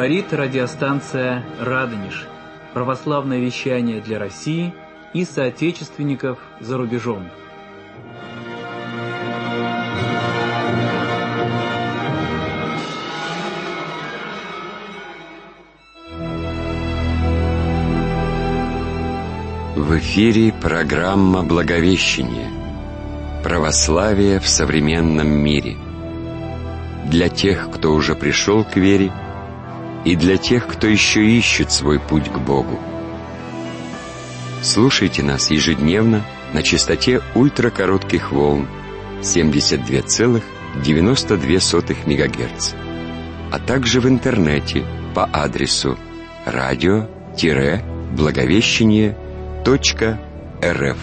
Говорит радиостанция «Радонеж». Православное вещание для России и соотечественников за рубежом. В эфире программа «Благовещение. Православие в современном мире». Для тех, кто уже пришел к вере, и для тех, кто еще ищет свой путь к Богу. Слушайте нас ежедневно на частоте ультракоротких волн 72,92 МГц, а также в интернете по адресу radio-благовещение.рф.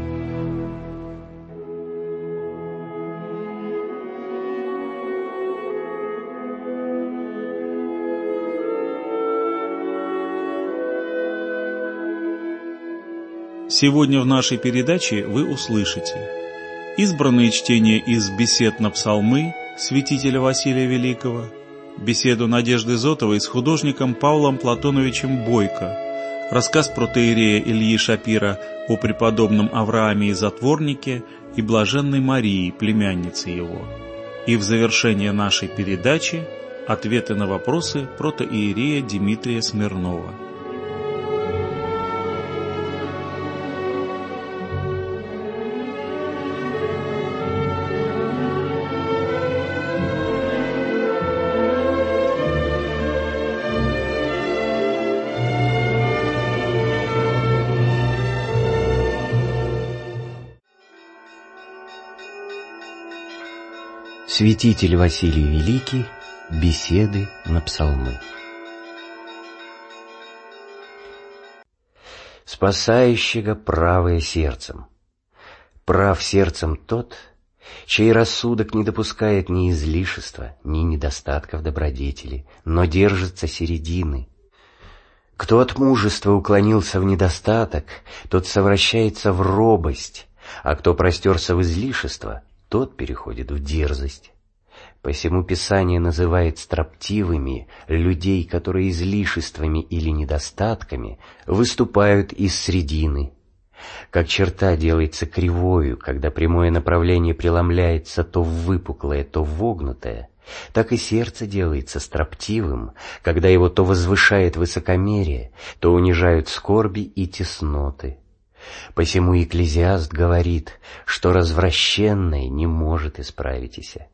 Сегодня в нашей передаче вы услышите избранные чтения из бесед на псалмы святителя Василия Великого, беседу Надежды Зотовой с художником Павлом Платоновичем Бойко, рассказ протоиерея Ильи Шапира о преподобном Аврааме и затворнике и блаженной Марии, племяннице его. И в завершение нашей передачи ответы на вопросы протоиерея Дмитрия Смирнова. Святитель Василий Великий. Беседы на псалмы. Спасающего правое сердцем. Прав сердцем тот, чей рассудок не допускает ни излишества, ни недостатков добродетели, но держится середины. Кто от мужества уклонился в недостаток, тот совращается в робость, а кто простерся в излишество, тот переходит в дерзость. Посему Писание называет строптивыми людей, которые излишествами или недостатками выступают из средины. Как черта делается кривою, когда прямое направление преломляется то в выпуклое, то в вогнутое, так и сердце делается строптивым, когда его то возвышает высокомерие, то унижают скорби и тесноты. Посему Екклезиаст говорит, что развращенное не может исправитеся.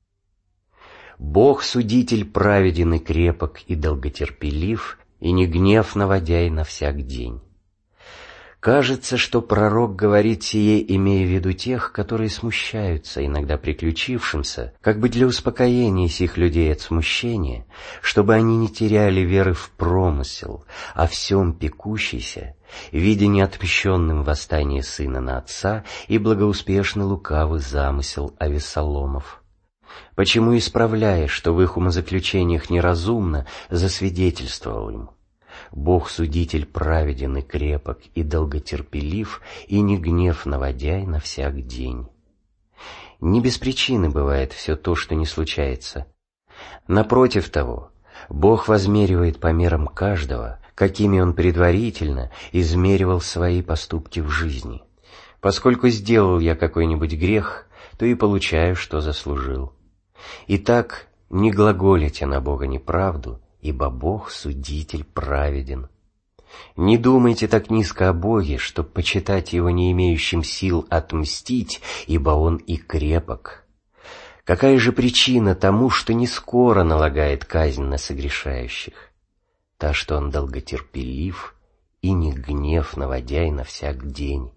Бог судитель праведен и крепок и долготерпелив, и не гнев наводяй на всяк день. Кажется, что пророк говорит сие, имея в виду тех, которые смущаются иногда приключившимся, как бы для успокоения сих людей от смущения, чтобы они не теряли веры в промысел, о всем пекущийся, видя неотмщенным восстание сына на отца и благоуспешный лукавый замысел Авессаломов. Почему, исправляя, что в их умозаключениях неразумно, засвидетельствовал им: Бог-судитель праведен и крепок, и долготерпелив, и не гнев наводяй на всяк день. Не без причины бывает все то, что не случается. Напротив того, Бог возмеривает по мерам каждого, какими Он предварительно измеривал свои поступки в жизни. Поскольку сделал я какой-нибудь грех, то и получаю, что заслужил. Итак, не глаголите на Бога неправду, ибо Бог судитель праведен. Не думайте так низко о Боге, чтоб почитать Его не имеющим сил отмстить, ибо Он и крепок. Какая же причина тому, что не скоро налагает казнь на согрешающих? Та, что Он долготерпелив и не гнев наводяй на всяк день.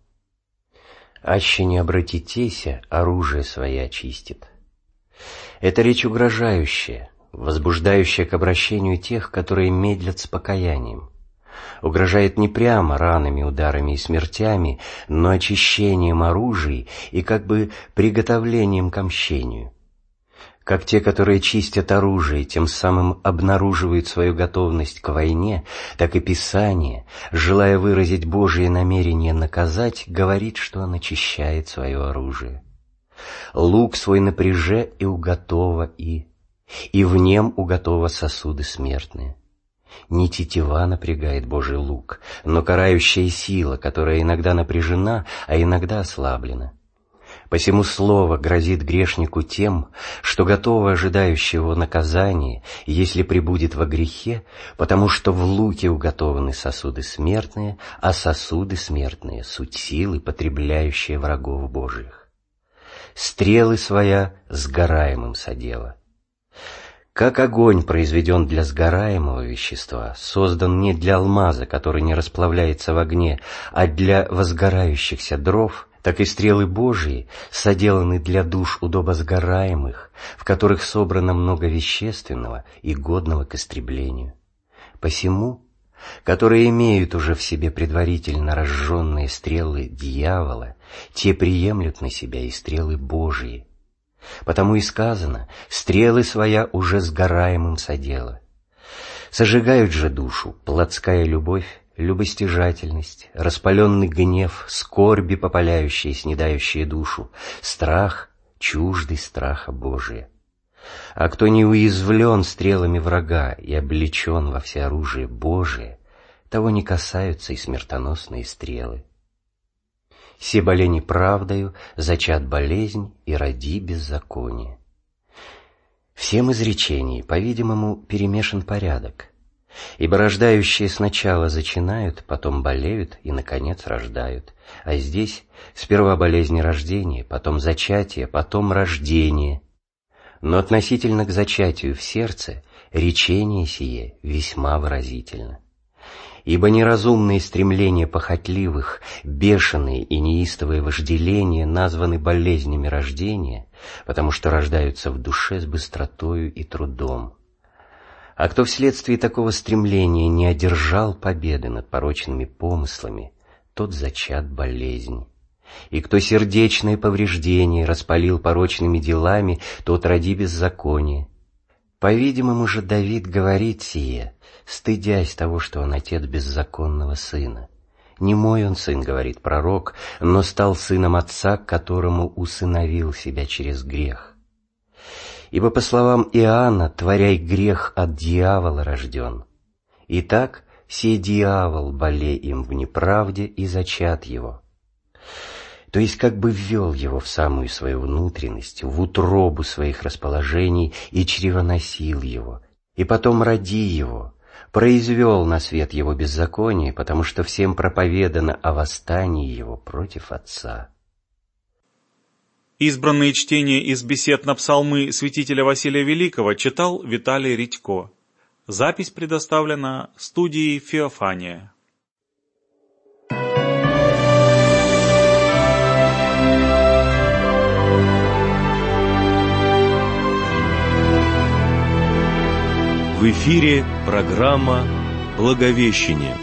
Аще не обратитеся, оружие свое очистит. Это речь угрожающая, возбуждающая к обращению тех, которые медлят с покаянием. Угрожает не прямо ранами, ударами и смертями, но очищением оружий и как бы приготовлением к мщению. Как те, которые чистят оружие, тем самым обнаруживают свою готовность к войне, так и Писание, желая выразить Божие намерение наказать, говорит, что он очищает свое оружие. Лук свой напряже и уготова, и и в нем уготова сосуды смертные. Не тетива напрягает Божий лук, но карающая сила, которая иногда напряжена, а иногда ослаблена. Посему слово грозит грешнику тем, что готово ожидающего наказания, если пребудет во грехе, потому что в луке уготованы сосуды смертные, а сосуды смертные — суть силы, потребляющие врагов Божиих. Стрелы своя сгораемым содела. Как огонь произведен для сгораемого вещества, создан не для алмаза, который не расплавляется в огне, а для возгорающихся дров, так и стрелы Божии соделаны для душ удобосгораемых, в которых собрано много вещественного и годного к истреблению. Посему, которые имеют уже в себе предварительно разжженные стрелы дьявола, те приемлют на себя и стрелы Божии. Потому и сказано: стрелы своя уже сгораемым содела. Сожигают же душу плотская любовь, любостяжательность, распаленный гнев, скорби попаляющие, снедающие душу, страх, чуждый страха Божия. А кто не уязвлен стрелами врага и облечен во всеоружие Божие, того не касаются и смертоносные стрелы. Се болени правдою зачат болезнь и роди беззаконие. Всем изречений, по-видимому, перемешан порядок, ибо рождающие сначала зачинают, потом болеют и, наконец, рождают, а здесь сперва болезнь рождения, потом зачатие, потом рождение. Но относительно к зачатию в сердце речение сие весьма выразительно. Ибо неразумные стремления похотливых, бешеные и неистовые вожделения названы болезнями рождения, потому что рождаются в душе с быстротою и трудом. А кто вследствие такого стремления не одержал победы над порочными помыслами, тот зачат болезнь. И кто сердечное повреждение распалил порочными делами, тот роди беззаконие. По-видимому же Давид говорит сие, стыдясь того, что он отец беззаконного сына. Не мой он сын, говорит пророк, но стал сыном отца, которому усыновил себя через грех. Ибо, по словам Иоанна, творяй грех от дьявола рожден. Итак, сей дьявол боле им в неправде и зачат его. То есть как бы ввел его в самую свою внутренность, в утробу своих расположений и чревоносил его, и потом роди его, произвел на свет его беззаконие, потому что всем проповедано о восстании его против Отца. Избранные чтения из бесед на псалмы святителя Василия Великого читал Виталий Редько. Запись предоставлена студией Феофания. В эфире программа «Благовещение».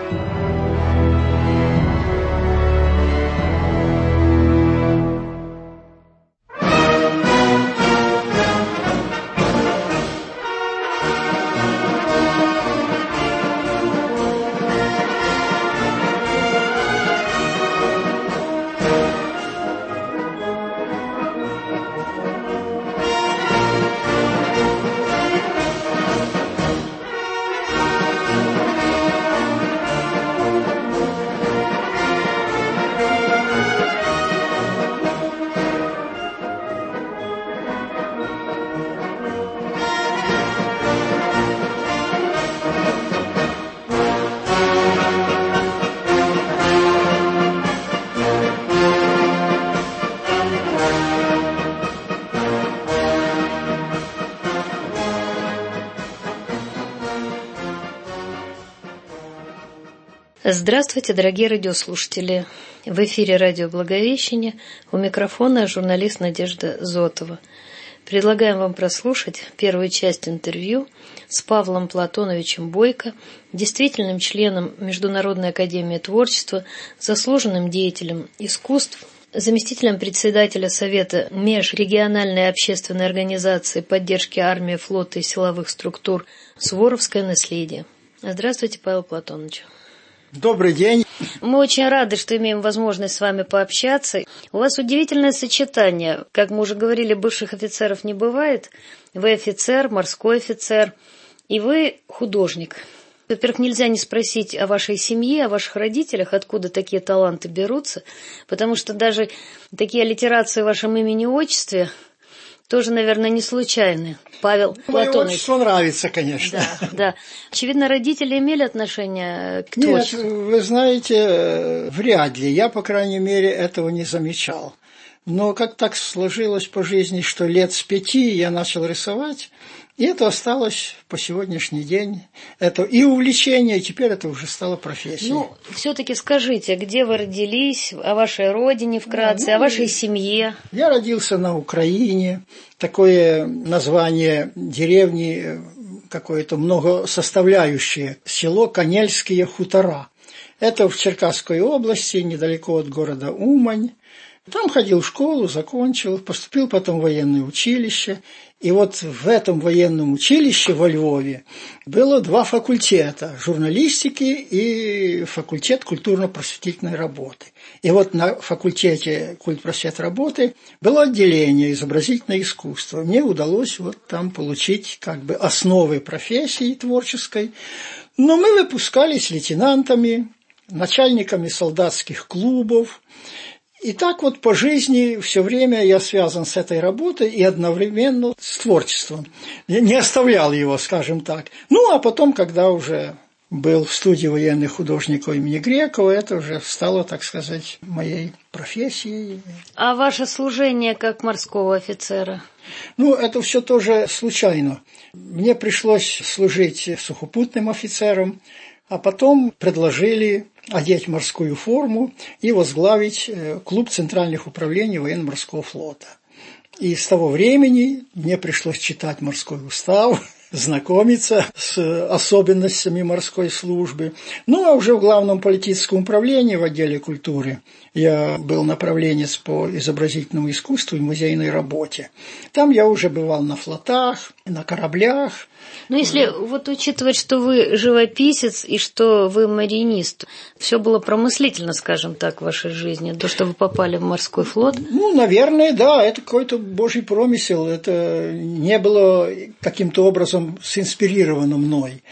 Здравствуйте, дорогие радиослушатели! В эфире радио «Благовещение», у микрофона журналист Надежда Зотова. Предлагаем вам прослушать первую часть интервью с Павлом Платоновичем Бойко, действительным членом Международной академии творчества, заслуженным деятелем искусств, заместителем председателя Совета межрегиональной общественной организации поддержки армии, флота и силовых структур «Суворовское наследие». Здравствуйте, Павел Платонович. Добрый день. Мы очень рады, что имеем возможность с вами пообщаться. У вас удивительное сочетание. Как мы уже говорили, бывших офицеров не бывает. Вы офицер, морской офицер, и вы художник. Во-первых, нельзя не спросить о вашей семье, о ваших родителях, откуда такие таланты берутся, потому что даже такие аллитерации в вашем имени и отчестве тоже, наверное, не случайны. Павел Платонович. Мое отчество нравится, конечно. Да. Очевидно, родители имели отношение к творчеству? Нет, вы знаете, вряд ли. Я, по крайней мере, этого не замечал. Но как так сложилось по жизни, что лет с 5 я начал рисовать, и это осталось по сегодняшний день. Это и увлечение, и теперь это уже стало профессией. Ну, все-таки скажите, где вы родились, о вашей родине вкратце, о вашей семье? Я родился на Украине. Такое название деревни какое-то многосоставляющее. Село Канельские хутора. Это в Черкасской области, недалеко от города Умань. Там ходил в школу, закончил, поступил потом в военное училище. И вот в этом военном училище во Львове было 2 факультета – журналистики и факультет культурно-просветительной работы. И вот на факультете культпросвет работы было отделение изобразительное искусство. Мне удалось вот там получить как бы основы профессии творческой. Но мы выпускались лейтенантами, начальниками солдатских клубов. И так вот по жизни все время я связан с этой работой и одновременно с творчеством. Я не оставлял его, скажем так. Ну, а потом, когда уже был в студии военных художников имени Грекова, это уже стало, так сказать, моей профессией. А ваше служение как морского офицера? Ну, это все тоже случайно. Мне пришлось служить сухопутным офицером, а потом предложили одеть морскую форму и возглавить клуб центральных управлений военно-морского флота. И с того времени мне пришлось читать морской устав, знакомиться с особенностями морской службы. Ну, а уже в главном политическом управлении в отделе культуры я был направленец по изобразительному искусству и музейной работе. Там я уже бывал на флотах, на кораблях. Ну, если вот учитывать, что вы живописец и что вы маринист, все было промыслительно, скажем так, в вашей жизни, то, что вы попали в морской флот? Ну, наверное, да, это какой-то божий промысел, это не было каким-то образом синспирировано мной.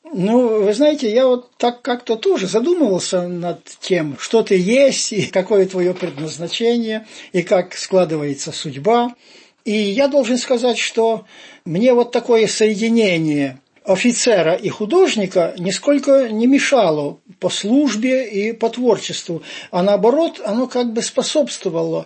Ну, вы знаете, я вот так как-то тоже задумывался над тем, что ты есть, и какое твое предназначение, и как складывается судьба. И я должен сказать, что мне вот такое соединение офицера и художника нисколько не мешало по службе и по творчеству, а наоборот, оно как бы способствовало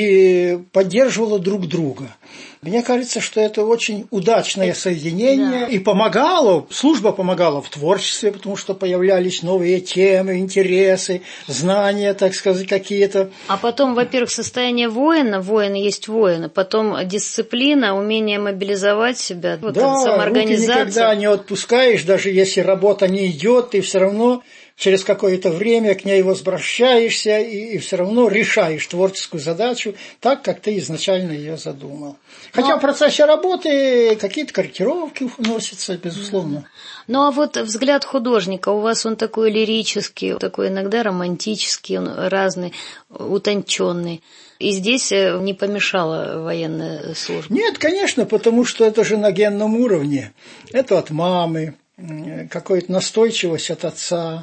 и поддерживало друг друга. Мне кажется, что это очень удачное соединение, да. И помогало, служба помогала в творчестве, потому что появлялись новые темы, интересы, знания, так сказать, какие-то. А потом, во-первых, состояние воина, воин есть воин, а потом дисциплина, умение мобилизовать себя, вот да, самоорганизация. Руки никогда не отпускаешь, даже если работа не идет, ты все равно через какое-то время к ней возвращаешься и все равно решаешь творческую задачу так, как ты изначально ее задумал. Хотя в процессе работы какие-то корректировки вносятся, безусловно. Ну а вот взгляд художника, у вас он такой лирический, такой иногда романтический, он разный, утонченный. И здесь не помешала военная служба? Нет, конечно, потому что это же на генном уровне. Это от мамы. Какая-то настойчивость от отца,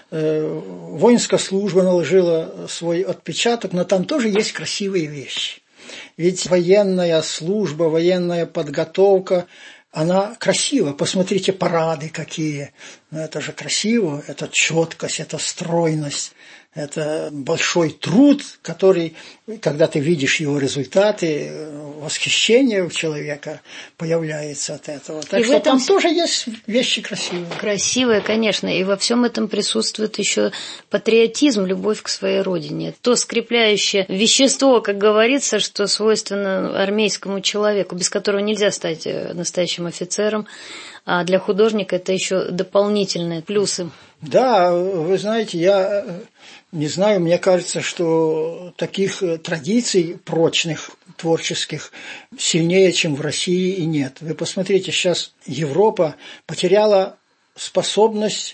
воинская служба наложила свой отпечаток, но там тоже есть красивые вещи. Ведь военная служба, военная подготовка, она красива. Посмотрите, парады какие. Это же красиво, это четкость, это стройность. Это большой труд, который, когда ты видишь его результаты, восхищение у человека появляется от этого. Так и что там тоже есть вещи красивые. Красивые, конечно, и во всем этом присутствует еще патриотизм, любовь к своей родине. То скрепляющее вещество, как говорится, что свойственно армейскому человеку, без которого нельзя стать настоящим офицером. А для художника это еще дополнительные плюсы. Да, вы знаете, я не знаю, мне кажется, что таких традиций прочных, творческих, сильнее, чем в России, и нет. Вы посмотрите, сейчас Европа потеряла способность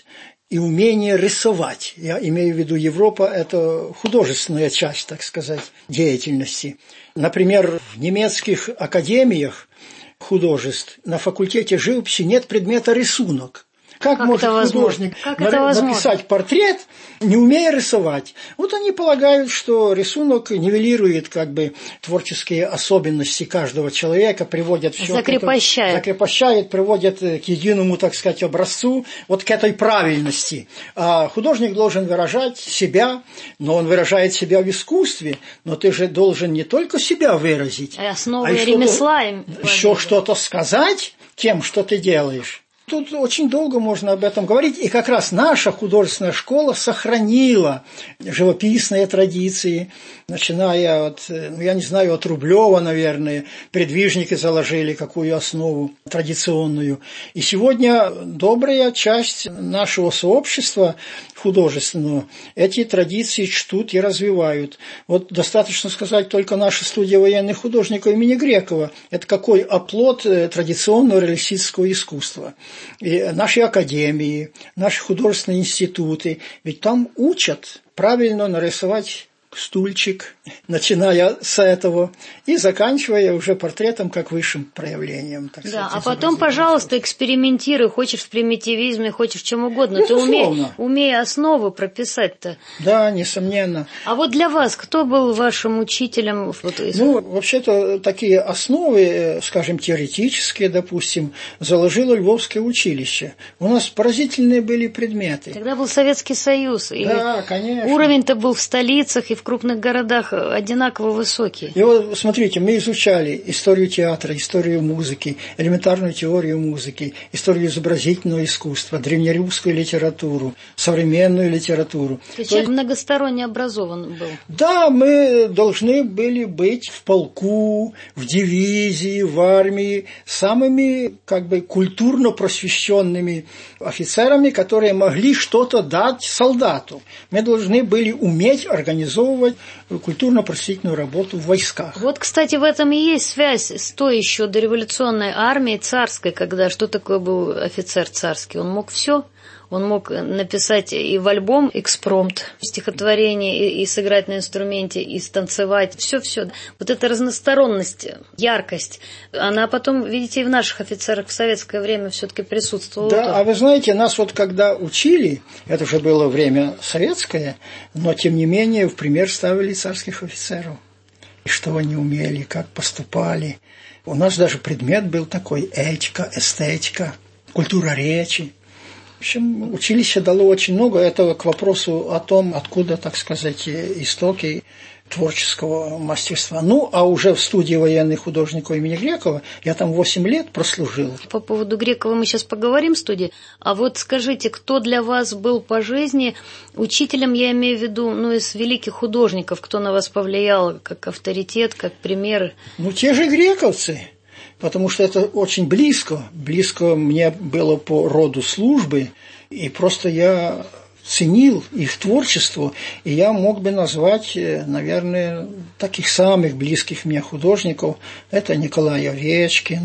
и умение рисовать. Я имею в виду Европа, это художественная часть, так сказать, деятельности. Например, в немецких академиях художеств на факультете живописи нет предмета рисунок. Как может художник написать портрет, не умея рисовать? Вот они полагают, что рисунок нивелирует как бы творческие особенности каждого человека, приводит все закрепощает, приводит к единому, так сказать, образцу, вот к этой правильности. А художник должен выражать себя, но он выражает себя в искусстве, но ты же должен не только себя выразить, а ремесла еще что-то сказать тем, что ты делаешь. Тут очень долго можно об этом говорить, и как раз наша художественная школа сохранила живописные традиции, начиная от, я не знаю, от Рублева, наверное, предвижники заложили какую основу традиционную. И сегодня добрая часть нашего сообщества художественного эти традиции чтут и развивают. Вот достаточно сказать только наша студия военных художников имени Грекова. Это какой оплот традиционного реалистического искусства. И наши академии, наши художественные институты, ведь там учат правильно нарисовать стульчик, начиная с этого и заканчивая уже портретом как высшим проявлением. Так сказать, а потом, пожалуйста, экспериментируй, хочешь в примитивизме, хочешь в чем угодно. Безусловно. Ты умей основы прописать-то. Да, несомненно. А вот для вас кто был вашим учителем? Вообще-то такие основы, скажем, теоретические, допустим, заложило Львовское училище. У нас поразительные были предметы. Тогда был Советский Союз. Да, конечно. Уровень-то был в столицах и в крупных городах одинаково высокий. И вот, смотрите, мы изучали историю театра, историю музыки, элементарную теорию музыки, историю изобразительного искусства, древнерусскую литературу, современную литературу. То есть человек многосторонне образован был. Да, мы должны были быть в полку, в дивизии, в армии самыми как бы культурно просвещенными офицерами, которые могли что-то дать солдату. Мы должны были уметь организовывать культурно-просветительную работу в войсках. Вот, кстати, в этом и есть связь с той еще дореволюционной армией царской, когда что такое был офицер царский? Он мог все. Он мог написать и в альбом экспромт, стихотворение, и сыграть на инструменте, и станцевать. Все-все. Вот эта разносторонность, яркость, она потом, видите, и в наших офицерах в советское время все-таки присутствовала. Да, а вы знаете, нас вот когда учили, это уже было время советское, но тем не менее в пример ставили царских офицеров. Что они умели, как поступали. У нас даже предмет был такой этика, эстетика, культура речи. В общем, училище дало очень много. Это к вопросу о том, откуда, так сказать, истоки творческого мастерства. А уже в студии военных художников имени Грекова я там 8 лет прослужил. По поводу Грекова мы сейчас поговорим в студии. А вот скажите, кто для вас был по жизни учителем, я имею в виду, из великих художников, кто на вас повлиял как авторитет, как пример? Те же грековцы. Потому что это очень близко мне было по роду службы, и просто я ценил их творчество, и я мог бы назвать, наверное, таких самых близких мне художников. Это Николай Овечкин,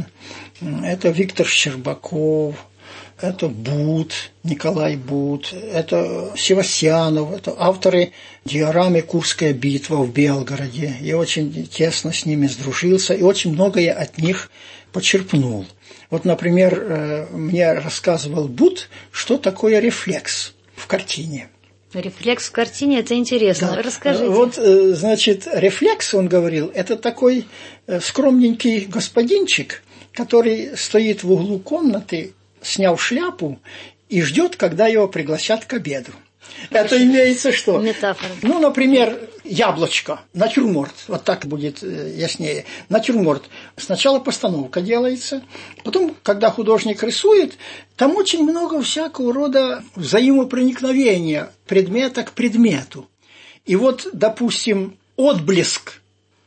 это Виктор Щербаков, это Бут, Николай Бут, это Севастьянов, это авторы диорамы «Курская битва» в Белгороде. Я очень тесно с ними сдружился и очень многое от них почерпнул. Вот, например, мне рассказывал Бут, что такое рефлекс в картине. Рефлекс в картине – это интересно. Да. Расскажите. Вот, значит, рефлекс, он говорил, это такой скромненький господинчик, который стоит в углу комнаты, сняв шляпу, и ждет, когда его пригласят к обеду. Это имеется что? Метафора. Например, яблочко, натюрморт, вот так будет яснее. Натюрморт. Сначала постановка делается, потом, когда художник рисует, там очень много всякого рода взаимопроникновения предмета к предмету. И вот, допустим, отблеск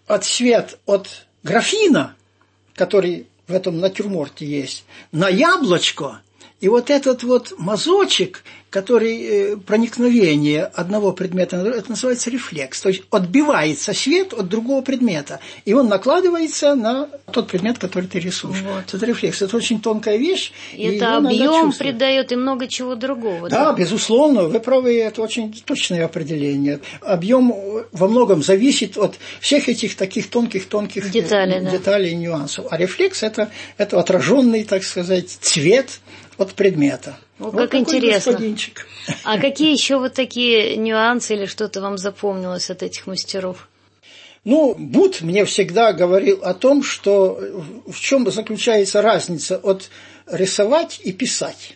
свет от графина, который в этом натюрморте есть, на яблочко, и вот этот вот мазочек который проникновение одного предмета на другой, это называется рефлекс. То есть отбивается свет от другого предмета, и он накладывается на тот предмет, который ты рисуешь. Вот. Это рефлекс. Это очень тонкая вещь. И это объем придает и много чего другого. Да, безусловно, вы правы, это очень точное определение. Объем во многом зависит от всех этих таких тонких деталей и нюансов. А рефлекс это отраженный, так сказать, цвет от предмета. Вот как интересно. Господинчик. А какие еще вот такие нюансы или что-то вам запомнилось от этих мастеров? Ну, Бут мне всегда говорил о том, что в чем заключается разница от рисовать и писать.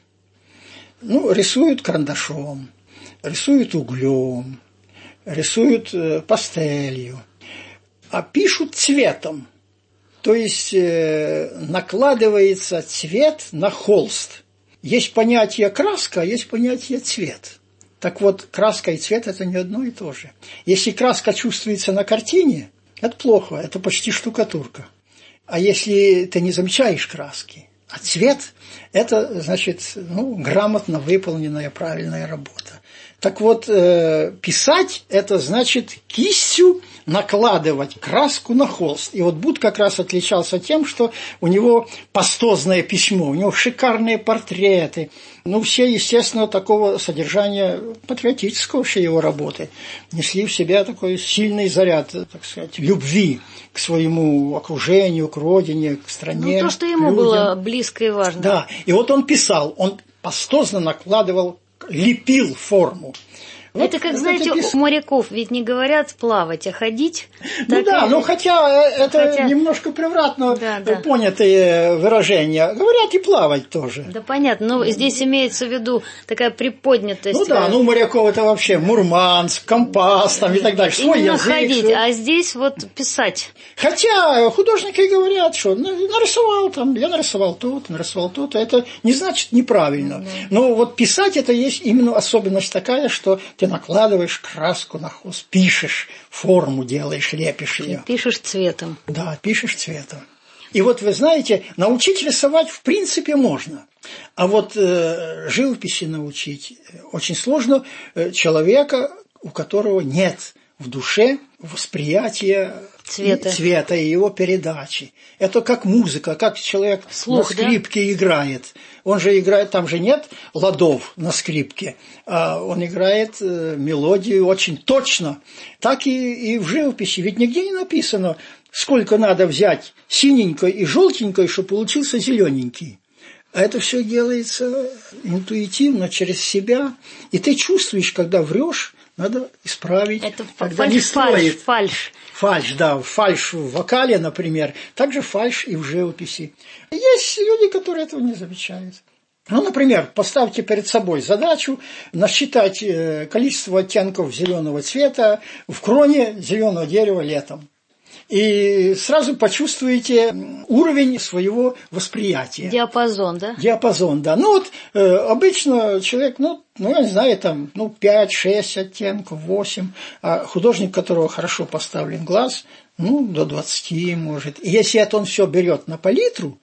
Ну, рисуют карандашом, рисуют углем, рисуют пастелью, а пишут цветом. То есть накладывается цвет на холст. Есть понятие краска, а есть понятие цвет. Так вот, краска и цвет – это не одно и то же. Если краска чувствуется на картине, это плохо, это почти штукатурка. А если ты не замечаешь краски, а цвет – это, значит, грамотно выполненная правильная работа. Так вот, писать – это значит кистью накладывать краску на холст. И вот Бут как раз отличался тем, что у него пастозное письмо, у него шикарные портреты. Все, естественно, такого содержания патриотического все его работы несли в себя такой сильный заряд, так сказать, любви к своему окружению, к родине, к стране. То, что ему было близко и важно. Да, и вот он писал, он пастозно накладывал, лепил форму. Это как, знаете, у моряков ведь не говорят плавать, а ходить. Хотя это немножко превратно понятые выражения. Говорят и плавать тоже. Да, понятно, но здесь имеется в виду такая приподнятость. У моряков это вообще Мурманск, компас там и так далее. Свой именно язык. Ходить, а здесь вот писать. Хотя художники говорят, что нарисовал там, я нарисовал то-то. Это не значит неправильно. Но вот писать это есть именно особенность такая, что ты накладываешь краску на холст, пишешь, форму делаешь, лепишь ее. Пишешь цветом. Да, пишешь цветом. И вот вы знаете, научить рисовать в принципе можно. А вот живописи научить очень сложно человека, у которого нет в душе восприятия цвета и его передачи. Это как музыка, как человек на скрипке играет. Он же играет, там же нет ладов на скрипке, а он играет мелодию очень точно. Так и в живописи. Ведь нигде не написано, сколько надо взять синенькой и желтенькой, чтобы получился зелененький. А это все делается интуитивно, через себя. И ты чувствуешь, когда врешь, надо исправить. Это фальшь. Фальшь в вокале, например. Также фальшь и в живописи. Есть люди, которые этого не замечают. Например, поставьте перед собой задачу насчитать количество оттенков зеленого цвета в кроне зеленого дерева летом. И сразу почувствуете уровень своего восприятия. Диапазон, да? Диапазон, да. Обычно человек, я не знаю, 5-6 оттенков, 8. А художник, у которого хорошо поставлен глаз, до 20 может. И если это он все берет на палитру,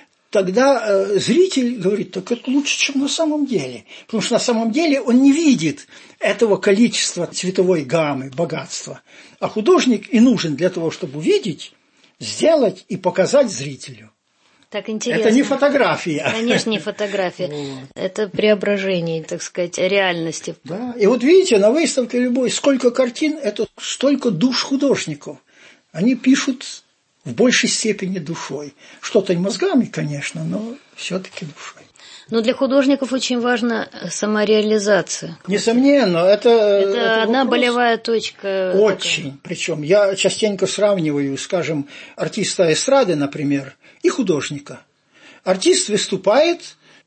тогда зритель говорит, так это лучше, чем на самом деле. Потому что на самом деле он не видит этого количества цветовой гаммы, богатства. А художник и нужен для того, чтобы увидеть, сделать и показать зрителю. Так интересно. Это не фотография. Конечно, не фотография. Это преображение, так сказать, реальности. Да. И вот видите, на выставке любой, сколько картин, это столько душ художников. Они пишут в большей степени душой. Что-то и мозгами, конечно, но все-таки душой. Но для художников очень важна самореализация. Несомненно, это одна болевая точка. Очень. Такая. Причем я частенько сравниваю, скажем, артиста эстрады, например, и художника. Артист выступает,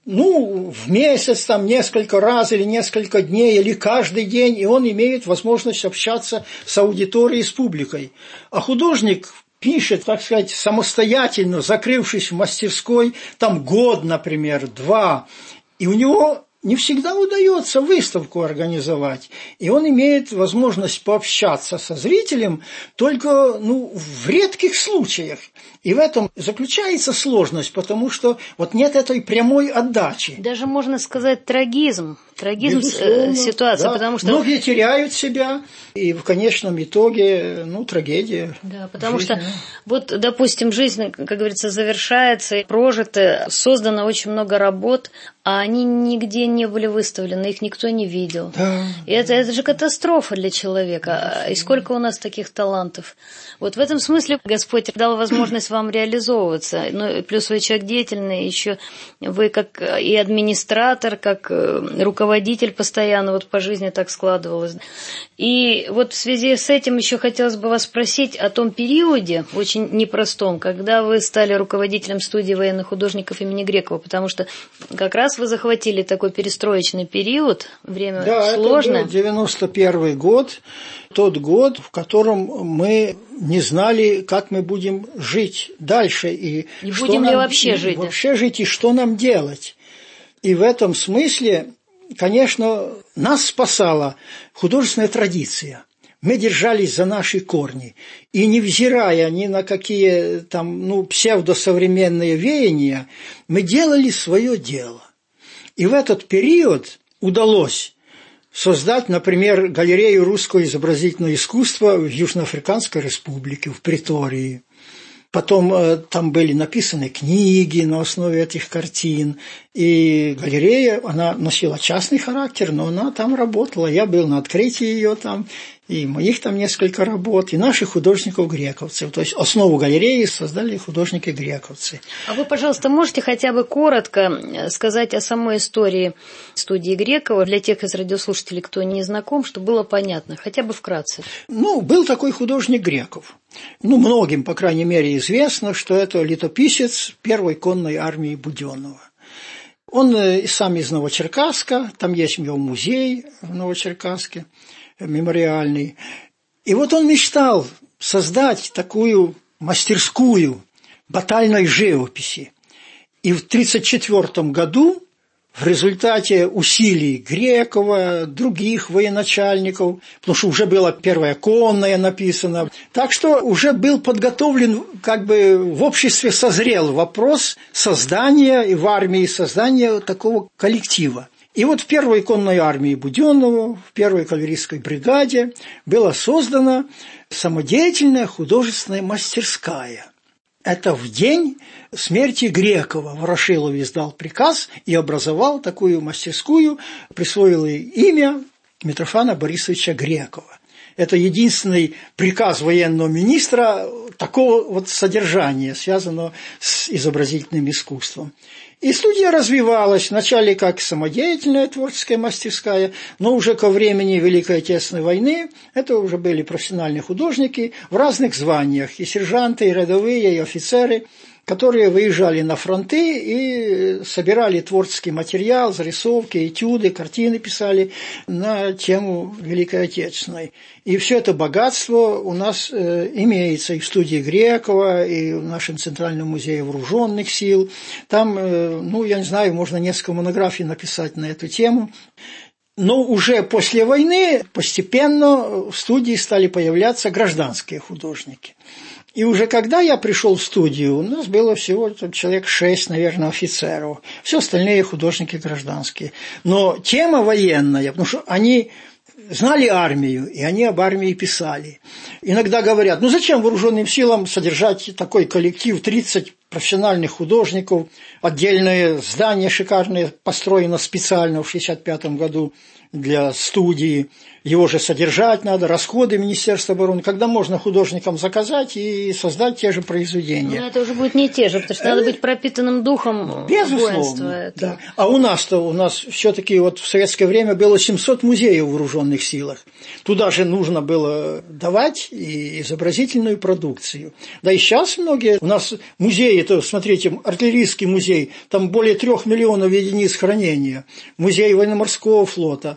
в месяц, несколько раз, или несколько дней, или каждый день, и он имеет возможность общаться с аудиторией, с публикой. А художник пишет, так сказать, самостоятельно, закрывшись в мастерской, год, например, 2, и у него не всегда удается выставку организовать. И он имеет возможность пообщаться со зрителем только в редких случаях. И в этом заключается сложность, потому что вот нет этой прямой отдачи. Даже можно сказать трагизм ситуации, да. Потому что многие теряют себя, и в конечном итоге, трагедия. Да, потому что, вот, допустим, жизнь, как говорится, завершается, прожита, создано очень много работ, а они нигде не были выставлены, их никто не видел. Да. И это же катастрофа для человека. И сколько у нас таких талантов. Вот в этом смысле Господь дал возможность вам реализовываться. Плюс вы человек деятельный, еще вы как и администратор, как руководитель постоянно, вот по жизни так складывалось. И вот в связи с этим еще хотелось бы вас спросить о том периоде, очень непростом, когда вы стали руководителем студии военных художников имени Грекова, потому что как раз вы захватили такой перестроечный период, время сложное. Да, это был 91-й год, тот год, в котором мы не знали, как мы будем жить дальше. И будем ли вообще жить. Вообще жить, и что нам делать. И в этом смысле, конечно, нас спасала художественная традиция. Мы держались за наши корни. И невзирая ни на какие там, псевдосовременные веяния, мы делали свое дело. И в этот период удалось создать, например, галерею русского изобразительного искусства в Южноафриканской республике, в Претории. Потом там были написаны книги на основе этих картин. И галерея, она носила частный характер, но она там работала. Я был на открытии ее там, и моих там несколько работ, и наших художников-грековцев. То есть основу галереи создали художники-грековцы. А вы, пожалуйста, можете хотя бы коротко сказать о самой истории студии Грекова для тех из радиослушателей, кто не знаком, чтобы было понятно, хотя бы вкратце? Был такой художник Греков. Многим, по крайней мере, известно, что это летописец первой конной армии Будённого. Он сам из Новочеркасска, там есть у него музей в Новочеркасске, мемориальный. И вот он мечтал создать такую мастерскую батальной живописи. И в 1934 году в результате усилий Грекова, других военачальников, потому что уже была первая конная написана, так что уже был подготовлен, в обществе созрел вопрос создания и в армии создания такого коллектива. И вот в первой конной армии Будённого, в первой кавалерийской бригаде была создана самодеятельная художественная мастерская. Это в день смерти Грекова Ворошилов издал приказ и образовал такую мастерскую, присвоил ей имя Митрофана Борисовича Грекова. Это единственный приказ военного министра такого содержания, связанного с изобразительным искусством. И студия развивалась вначале как самодеятельная творческая мастерская, но уже ко времени Великой Отечественной войны это уже были профессиональные художники в разных званиях, и сержанты, и рядовые, и офицеры, которые выезжали на фронты и собирали творческий материал, зарисовки, этюды, картины писали на тему Великой Отечественной. И все это богатство у нас имеется и в студии Грекова, и в нашем Центральном музее вооруженных сил. Там, я не знаю, можно несколько монографий написать на эту тему. Но уже после войны постепенно в студии стали появляться гражданские художники. И уже когда я пришел в студию, у нас было всего человек 6, наверное, офицеров. Все остальные художники гражданские. Но тема военная, потому что они знали армию, и они об армии писали. Иногда говорят, зачем вооруженным силам содержать такой коллектив, 30 профессиональных художников, отдельное здание шикарное построено специально в 1965 году для студии. Его же содержать надо, расходы Министерства обороны, когда можно художникам заказать и создать те же произведения. Но это уже будет не те же, потому что надо быть пропитанным духом воинства. Да. А у нас все-таки в советское время было 700 музеев в вооруженных силах. Туда же нужно было давать и изобразительную продукцию. Да и сейчас многие у нас музеи, смотрите, артиллерийский музей, там более 3 миллионов единиц хранения, музей военно-морского флота,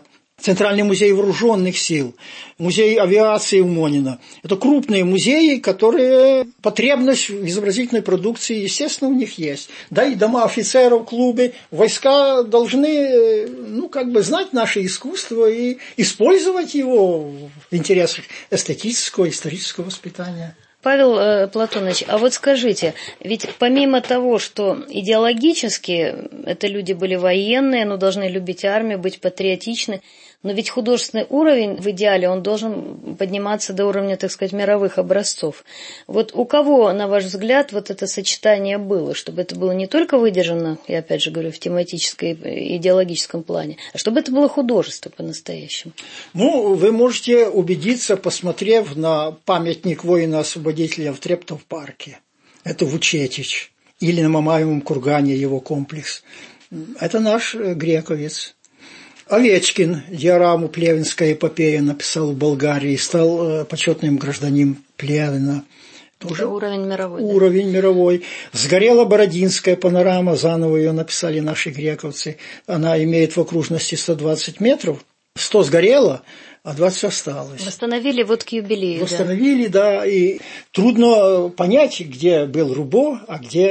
Центральный музей вооруженных сил, музей авиации Умонина. Это крупные музеи, которые потребность в изобразительной продукции, естественно, у них есть. Да, и дома офицеров, клубы, войска должны, знать наше искусство и использовать его в интересах эстетического, исторического воспитания. Павел Платонович, а вот скажите, ведь помимо того, что идеологически это люди были военные, но должны любить армию, быть патриотичны, но ведь художественный уровень в идеале, он должен подниматься до уровня, так сказать, мировых образцов. Вот у кого, на ваш взгляд, вот это сочетание было, чтобы это было не только выдержано, я опять же говорю, в тематической, идеологическом плане, а чтобы это было художество по-настоящему? Вы можете убедиться, посмотрев на памятник воина-освободителя в Трептов-парке. Это Вучетич. Или на Мамаевом кургане его комплекс. Это наш грековец. Овечкин диораму «Плевенская эпопея» написал в Болгарии, стал почетным гражданином Плевена. Тоже уровень мировой. Уровень мировой. Сгорела Бородинская панорама, заново ее написали наши грековцы. Она имеет в окружности 120 метров. 100 сгорело, а 20 осталось. Восстановили вот к юбилею. Восстановили, да. И трудно понять, где был Рубо, а где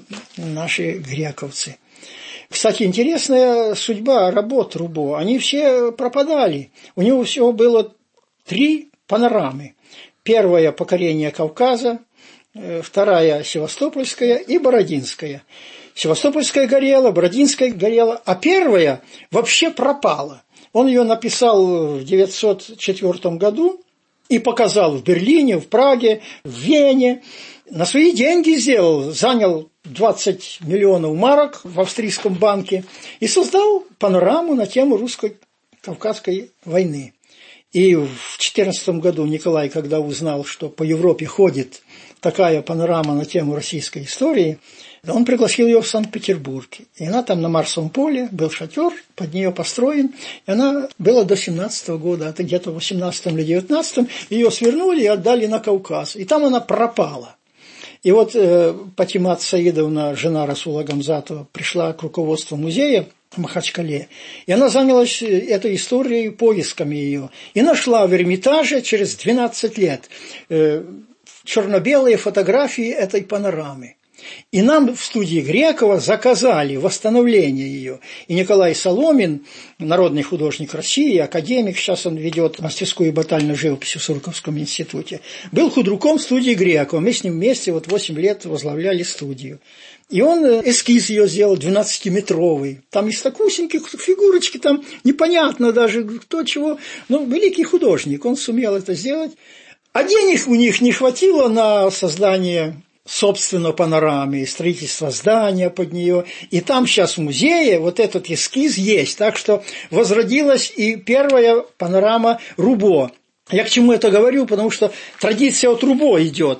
наши грековцы. Кстати, интересная судьба работ Рубо. Они все пропадали. У него всего было 3 панорамы. Первая – покорение Кавказа, вторая – Севастопольская и Бородинская. Севастопольская горела, Бородинская горела, а первая вообще пропала. Он ее написал в 1904 году и показал в Берлине, в Праге, в Вене. На свои деньги сделал, занял 20 миллионов марок в австрийском банке и создал панораму на тему русско-кавказской войны. И в 2014 году Николай, когда узнал, что по Европе ходит такая панорама на тему российской истории, он пригласил ее в Санкт-Петербург. И она там на Марсовом поле, был шатер, под нее построен. И она была до 17 года, это где-то в 18 или 19 ее свернули и отдали на Кавказ. И там она пропала. И вот Патимат Саидовна, жена Расула Гамзатова, пришла к руководству музея в Махачкале, и она занялась этой историей, поисками ее, и нашла в Эрмитаже через 12 лет черно-белые фотографии этой панорамы. И нам в студии Грекова заказали восстановление ее. И Николай Соломин, народный художник России, академик, сейчас он ведет мастерскую батальную живопись в Сурковском институте, был худруком студии Грекова. Мы с ним вместе 8 лет возглавляли студию. И он эскиз ее сделал 12-метровый. Там из такусеньких фигурочки, там непонятно даже кто чего. Но великий художник, он сумел это сделать. А денег у них не хватило на создание собственно панорамы, строительство здания под нее. И там сейчас в музее вот этот эскиз есть. Так что возродилась и первая панорама Рубо. Я к чему это говорю? Потому что традиция от Рубо идет.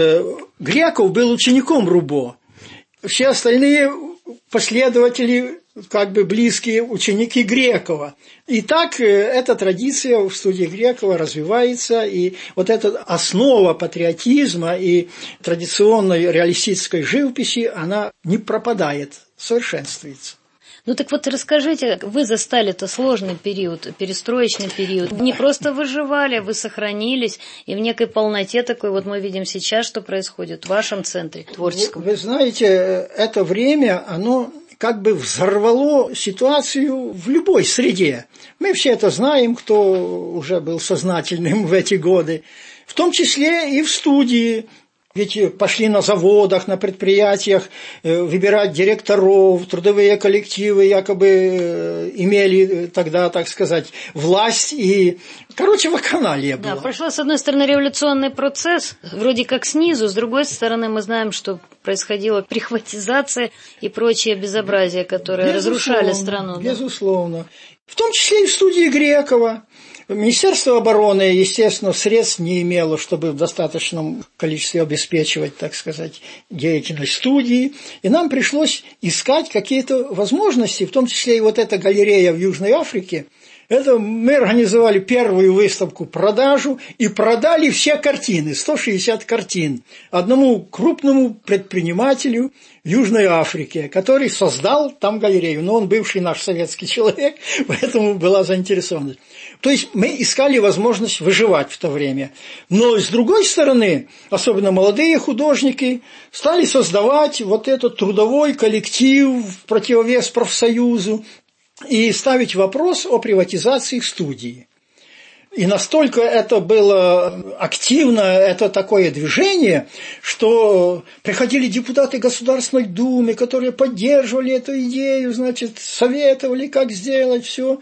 Греков был учеником Рубо. Все остальные последователи, близкие ученики Грекова. И так эта традиция в студии Грекова развивается, и вот эта основа патриотизма и традиционной реалистической живописи, она не пропадает, совершенствуется. Так вот расскажите, вы застали-то сложный период, перестроечный период. Не просто выживали, вы сохранились, и в некой полноте такой мы видим сейчас, что происходит в вашем центре творческом. Вы знаете, это время, оно взорвало ситуацию в любой среде. Мы все это знаем, кто уже был сознательным в эти годы, в том числе и в студии. Ведь пошли на заводах, на предприятиях выбирать директоров, трудовые коллективы якобы имели тогда, так сказать, власть и... вакханалия была. Да, прошел, с одной стороны, революционный процесс, вроде как снизу, с другой стороны, мы знаем, что происходила прихватизация и прочее безобразие, которые разрушали страну. Безусловно. В том числе и в студии Грекова. Министерство обороны, естественно, средств не имело, чтобы в достаточном количестве обеспечивать, так сказать, деятельность студии. И нам пришлось искать какие-то возможности, в том числе и эта галерея в Южной Африке, Это мы организовали первую выставку-продажу и продали все картины, 160 картин, одному крупному предпринимателю в Южной Африке, который создал там галерею. Но он бывший наш советский человек, поэтому была заинтересованность. То есть мы искали возможность выживать в то время. Но с другой стороны, особенно молодые художники стали создавать вот этот трудовой коллектив в противовес профсоюзу и ставить вопрос о приватизации студии. И настолько это было активно, это такое движение, что приходили депутаты Государственной Думы, которые поддерживали эту идею, значит, советовали, как сделать все.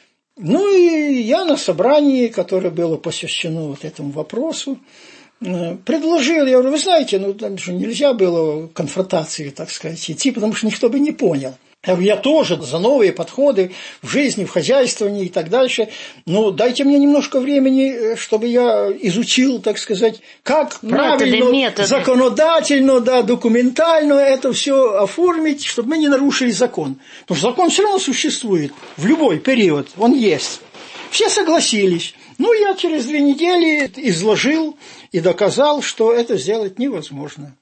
Ну и я на собрании, которое было посвящено вот этому вопросу, предложил, я говорю, вы знаете, ну там же нельзя было конфронтации, так сказать, идти, потому что никто бы не понял. Я тоже за новые подходы в жизни, в хозяйствовании и так дальше. Но дайте мне немножко времени, чтобы я изучил, так сказать, как правильно, законодательно, да, документально это все оформить, чтобы мы не нарушили закон. Потому что закон все равно существует в любой период, он есть. Все согласились. Ну, я через 2 недели изложил и доказал, что это сделать невозможно.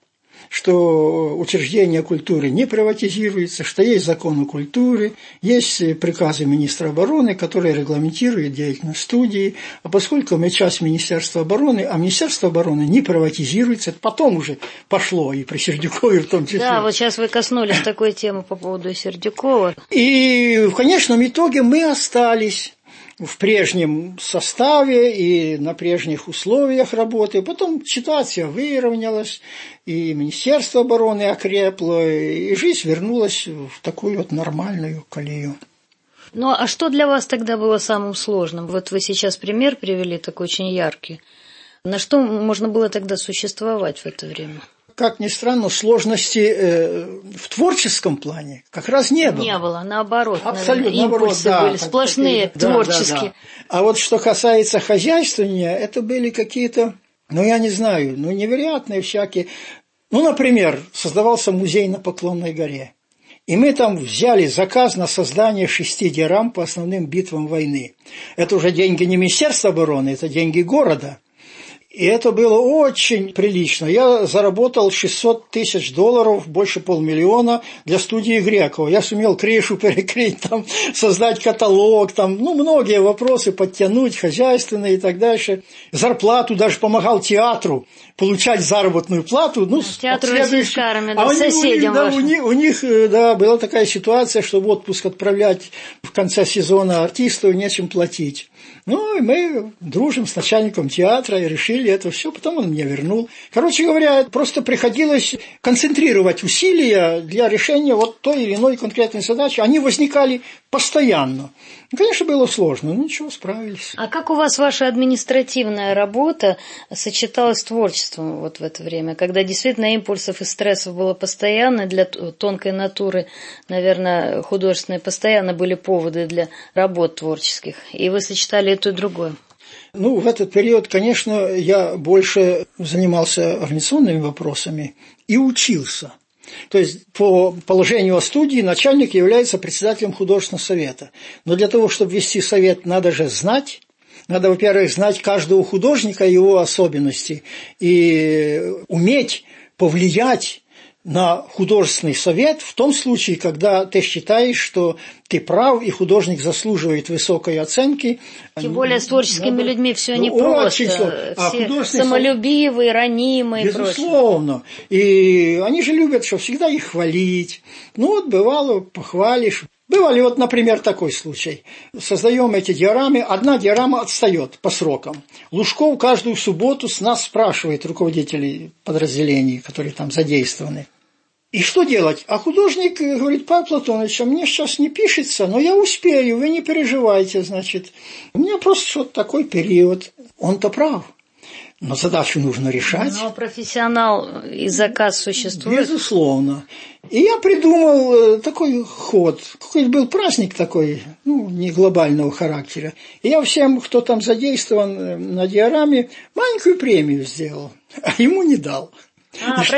Что учреждение культуры не приватизируется, что есть закон о культуре, есть приказы министра обороны, которые регламентируют деятельность студии, а поскольку мы часть Министерства обороны, а Министерство обороны не приватизируется, это потом уже пошло и при Сердюкове в том числе. Да, вот сейчас вы коснулись такой темы по поводу Сердюкова. И в конечном итоге мы остались в прежнем составе и на прежних условиях работы. Потом ситуация выровнялась, и Министерство обороны окрепло, и жизнь вернулась в такую вот нормальную колею. Ну, а что для вас тогда было самым сложным? Вот вы сейчас пример привели такой очень яркий. На что можно было тогда существовать в это время? Как ни странно, сложности в творческом плане как раз не было. Не было, наоборот. Абсолютно наверное, импульсы наоборот, были сплошные, творческие. Да. А вот что касается хозяйствования, это были какие-то, я не знаю, невероятные всякие. Например, создавался музей на Поклонной горе. И мы там взяли заказ на создание 6 диорам по основным битвам войны. Это уже деньги не Министерства обороны, это деньги города. И это было очень прилично. Я заработал $600 000, больше $500 000 для студии Грекова. Я сумел крышу перекрыть, там, создать каталог, там, многие вопросы подтянуть, хозяйственные и так дальше. Зарплату даже помогал театру получать заработную плату. Театру российскарами, да, соседям вашим. У них была такая ситуация, что в отпуск отправлять в конце сезона артистов нечем платить. И мы дружим с начальником театра и решили это все, потом он мне вернул. Короче говоря, просто приходилось концентрировать усилия для решения вот той или иной конкретной задачи. Они возникали постоянно. Конечно, было сложно, но ничего, справились. А как у вас ваша административная работа сочеталась с творчеством вот в это время, когда действительно импульсов и стрессов было постоянно, для тонкой натуры, наверное, художественной, постоянно были поводы для работ творческих, и вы сочетали и то, и другое? В этот период, конечно, я больше занимался организационными вопросами и учился. То есть, по положению о студии начальник является председателем художественного совета. Но для того, чтобы вести совет, надо же знать. Надо, во-первых, знать каждого художника и его особенности. И уметь повлиять на художественный совет в том случае, когда ты считаешь, что ты прав и художник заслуживает высокой оценки. Тем более с творческими людьми все непросто. Все самолюбивые, ранимые. Безусловно. И они же любят, что всегда их хвалить. Бывало, похвалишь. Бывали, например, такой случай. Создаем эти диорамы, одна диорама отстает по срокам. Лужков каждую субботу с нас спрашивает, руководителей подразделений, которые там задействованы. И что делать? А художник говорит: Павел Платонович, мне сейчас не пишется, но я успею, вы не переживайте, значит. У меня просто такой период. Он-то прав. Но задачу нужно решать. Но профессионал и заказ существует. Безусловно. И я придумал такой ход. Какой-то был праздник такой, не глобального характера. И я всем, кто там задействован на диораме, маленькую премию сделал, а ему не дал.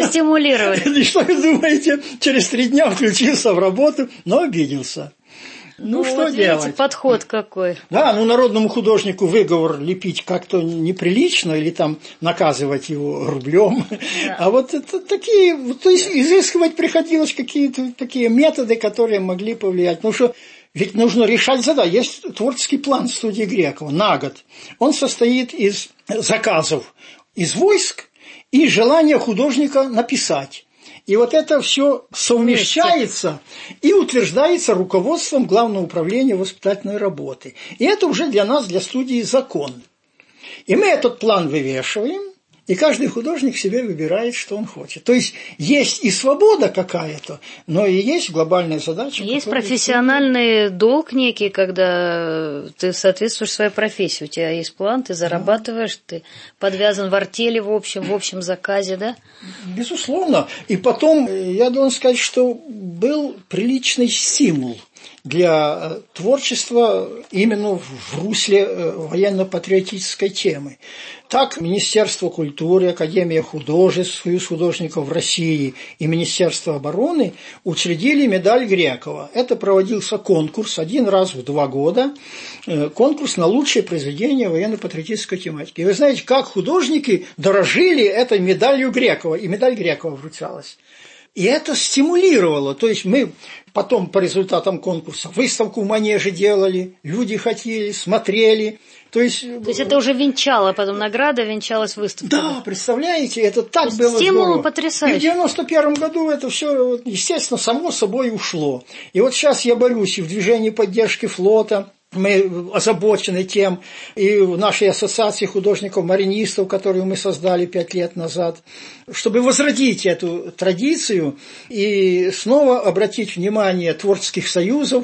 Простимулировали. И что вы думаете, через 3 дня включился в работу, но обиделся. Ну, что вот делать? видите, подход какой. Да, народному художнику выговор лепить как-то неприлично или там наказывать его рублем. Да. А вот это такие, то есть изыскивать приходилось какие-то такие методы, которые могли повлиять. Потому что ведь нужно решать задачу. Есть творческий план студии Грекова на год. Он состоит из заказов из войск и желания художника написать. И вот это все совмещается и утверждается руководством Главного управления воспитательной работы. И это уже для нас, для студии, закон. И мы этот план вывешиваем, и каждый художник себе выбирает, что он хочет. То есть есть и свобода какая-то, но и есть глобальная задача. Есть профессиональный долг некий, когда ты соответствуешь своей профессии. У тебя есть план, ты зарабатываешь, ты подвязан в артели в общем заказе, да? Безусловно. И потом, я должен сказать, что был приличный стимул для творчества именно в русле военно-патриотической темы. Так Министерство культуры, Академия художеств, Союз художников России и Министерство обороны учредили медаль Грекова. Это проводился конкурс один раз в 2 года, конкурс на лучшее произведение военно-патриотической тематики. И вы знаете, как художники дорожили этой медалью Грекова, и медаль Грекова вручалась. И это стимулировало, то есть мы потом по результатам конкурса выставку в Манеже делали, люди хотели, смотрели. То есть это уже венчало, потом награда венчалась выставкой. Да, представляете, это так было стимул здорово. Потрясающий. И в 91 году это все, естественно, само собой ушло. И вот сейчас я борюсь и в движении поддержки флота. Мы озабочены тем, и в нашей ассоциации художников-маринистов, которую мы создали 5 лет назад, чтобы возродить эту традицию и снова обратить внимание творческих союзов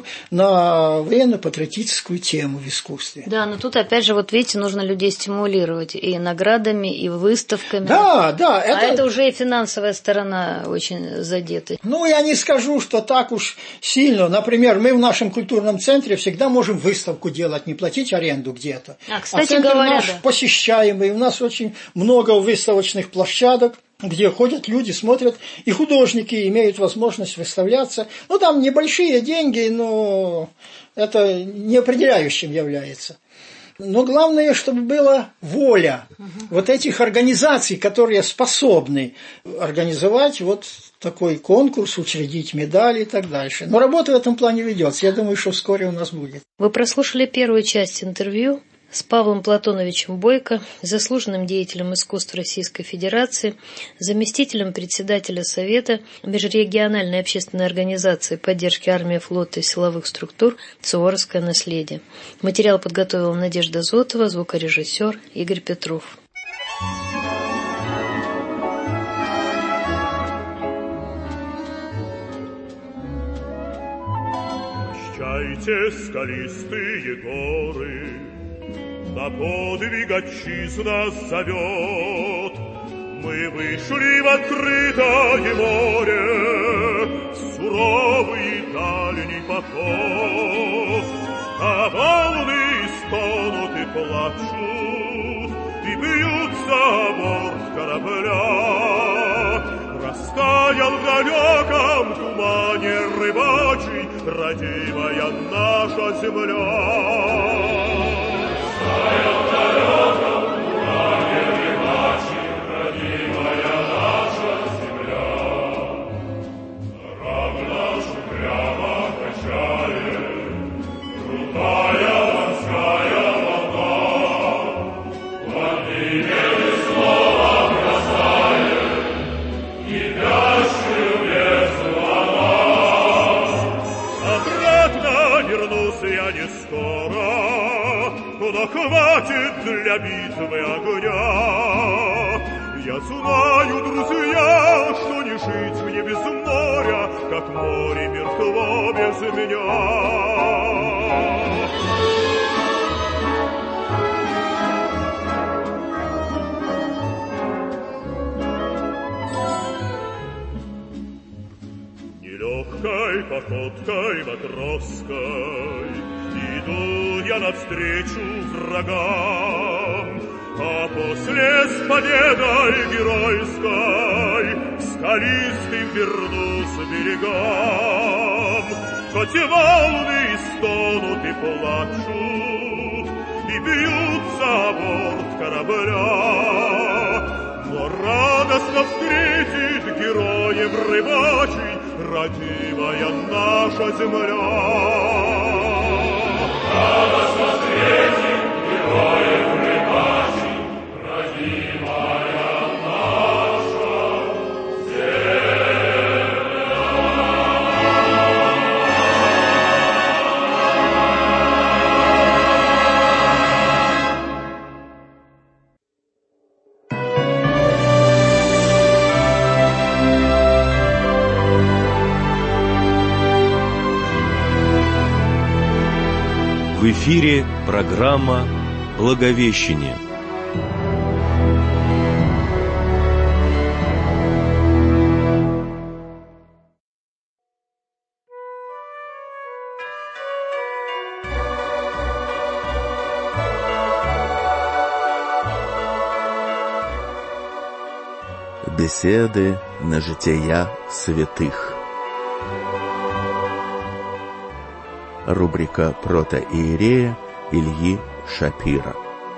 на военно-патриотическую тему в искусстве. Да, но тут опять же, вот видите, нужно людей стимулировать и наградами, и выставками. Да. Это уже и финансовая сторона очень задета. Ну, я не скажу, что так уж сильно. Например, мы в нашем культурном центре всегда можем выставку делать, не платить аренду где-то. Кстати центр говоря, наш посещаемый, у нас очень много выставочных площадок, где ходят люди, смотрят, и художники имеют возможность выставляться. Ну, там небольшие деньги, но это не определяющим является. Но главное, чтобы была воля вот этих организаций, которые способны организовать вот такой конкурс, учредить медали и так дальше. Но работа в этом плане ведется. Я думаю, что вскоре у нас будет. Вы прослушали первую часть интервью с Павлом Платоновичем Бойко, заслуженным деятелем искусств Российской Федерации, заместителем председателя Совета Межрегиональной общественной организации поддержки армии, флота и силовых структур «Суворовское наследие». Материал подготовила Надежда Зотова, звукорежиссер Игорь Петров. Прощайте, скалистые горы, на подвиг отчизна зовет. Мы вышли в открытое море, в суровый дальний поход. А волны стонут и плачут, и бьются о борт корабля. Растаял в далеком тумане рыбачий родимая наша земля. Но хватит для битвы огня. Я знаю, друзья, что не жить мне без моря, как море мертво без меня. Нелегкой походкой матросской иду я навстречу врагам, а после с победой геройской скалистым вернусь берегам, хоть волны стонут и плачут, и бьются о борт корабля, но радостно встретит героев рыбачий родимая наша земля. Радостно встретит героев рыбачий родимая наша В эфире программа «Благовещение». Беседы на жития святых. Рубрика протоиерея Ильи Шапира.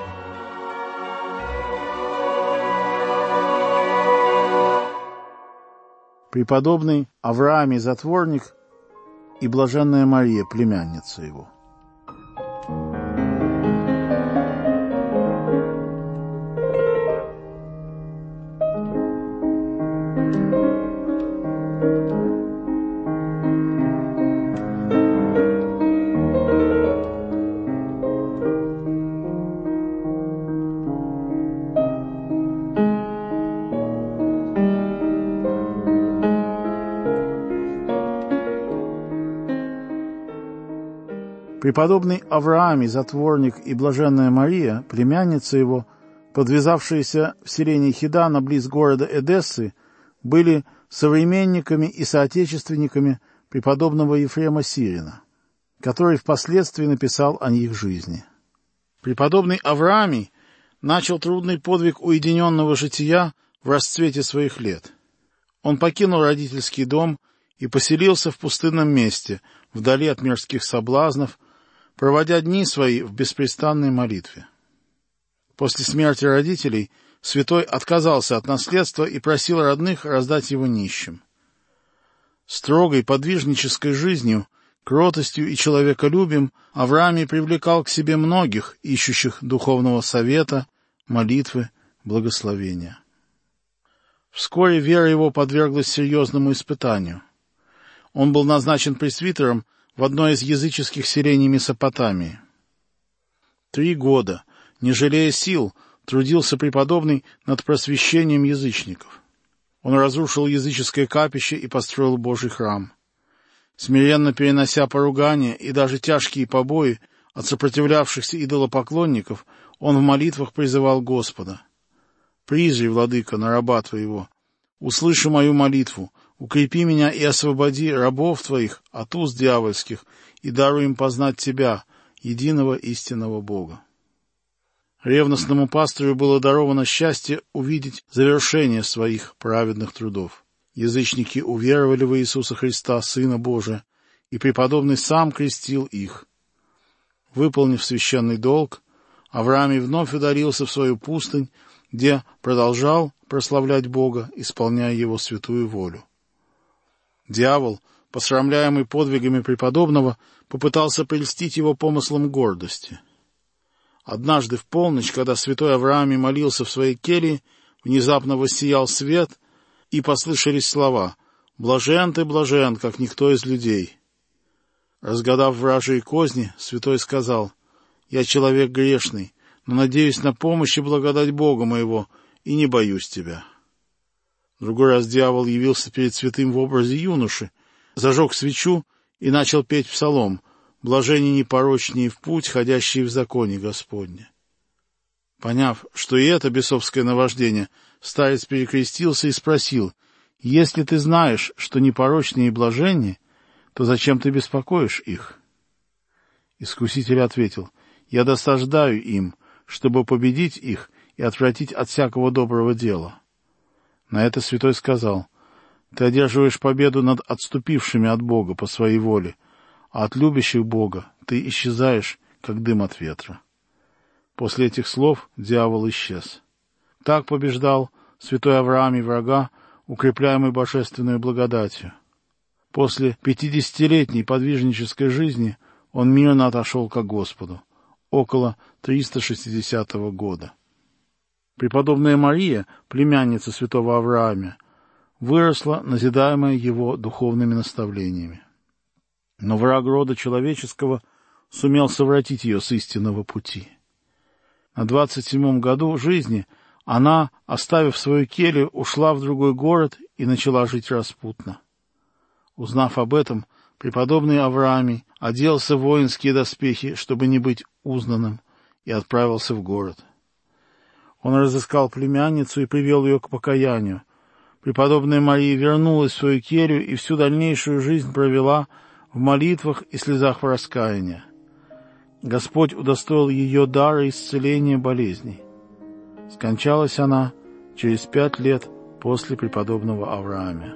Преподобный Авраамий Затворник и блаженная Мария, племянница его. Преподобный Авраамий Затворник и блаженная Мария, племянница его, подвязавшиеся в селении Хидана близ города Эдессы, были современниками и соотечественниками преподобного Ефрема Сирина, который впоследствии написал о их жизни. Преподобный Авраамий начал трудный подвиг уединенного жития в расцвете своих лет. Он покинул родительский дом и поселился в пустынном месте, вдали от мирских соблазнов, проводя дни свои в беспрестанной молитве. После смерти родителей святой отказался от наследства и просил родных раздать его нищим. Строгой подвижнической жизнью, кротостью и человеколюбием Авраамий привлекал к себе многих, ищущих духовного совета, молитвы, благословения. Вскоре вера его подверглась серьезному испытанию. Он был назначен пресвитером в одной из языческих селений Месопотамии. 3 года, не жалея сил, трудился преподобный над просвещением язычников. Он разрушил языческое капище и построил Божий храм. Смиренно перенося поругания и даже тяжкие побои от сопротивлявшихся идолопоклонников, он в молитвах призывал Господа: «Призри, владыка, на раба твоего, услыши мою молитву, укрепи меня и освободи рабов твоих от уст дьявольских, и даруй им познать тебя, единого истинного Бога». Ревностному пастырю было даровано счастье увидеть завершение своих праведных трудов. Язычники уверовали в Иисуса Христа, Сына Божия, и преподобный сам крестил их. Выполнив священный долг, Авраамий вновь удалился в свою пустынь, где продолжал прославлять Бога, исполняя Его святую волю. Дьявол, посрамляемый подвигами преподобного, попытался прельстить его помыслом гордости. Однажды в полночь, когда святой Авраамий молился в своей келье, внезапно воссиял свет, и послышались слова: «Блажен ты, блажен, как никто из людей». Разгадав вражьи козни, святой сказал: «Я человек грешный, но надеюсь на помощь и благодать Бога моего, и не боюсь тебя». В другой раз дьявол явился перед святым в образе юноши, зажег свечу и начал петь псалом: «Блаженнее непорочнее в путь, ходящие в законе Господне». Поняв, что и это бесовское наваждение, старец перекрестился и спросил: «Если ты знаешь, что непорочнее и блаженнее, то зачем ты беспокоишь их?» Искуситель ответил: «Я досаждаю им, чтобы победить их и отвратить от всякого доброго дела». На это святой сказал: Ты одерживаешь победу над отступившими от Бога по своей воле, а от любящих Бога ты исчезаешь, как дым от ветра». После этих слов дьявол исчез. Так побеждал святой Авраам и врага, укрепляемый божественной благодатью. После 50-летней подвижнической жизни он мирно отошел ко Господу, около 360 года. Преподобная Мария, племянница святого Авраама, выросла, назидаемая его духовными наставлениями. Но враг рода человеческого сумел совратить ее с истинного пути. На 27-м году жизни она, оставив свою келью, ушла в другой город и начала жить распутно. Узнав об этом, преподобный Авраамий оделся в воинские доспехи, чтобы не быть узнанным, и отправился в город. Он разыскал племянницу и привел ее к покаянию. Преподобная Мария вернулась в свою келью и всю дальнейшую жизнь провела в молитвах и слезах раскаяния. Господь удостоил ее дара исцеления болезней. Скончалась она через 5 лет после преподобного Авраамия.